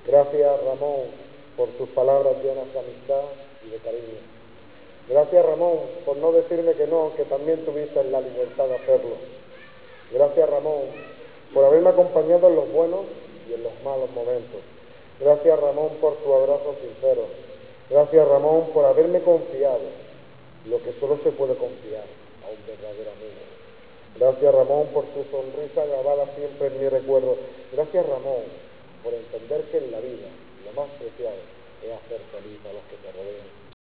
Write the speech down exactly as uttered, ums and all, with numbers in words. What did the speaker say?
Gracias, Ramón, por tus palabras llenas de amistad y de cariño. Gracias, Ramón, por no decirme que no, que también tuviste la libertad de hacerlo. Gracias, Ramón, por haberme acompañado en los buenos y en los malos momentos. Gracias, Ramón, por tu abrazo sincero. Gracias, Ramón, por haberme confiado lo que solo se puede confiar a un verdadero amigo. Gracias, Ramón, por tu sonrisa grabada siempre en mi recuerdo. Gracias, Ramón, por entender que en la vida lo más preciado es hacer feliz a los que te rodean.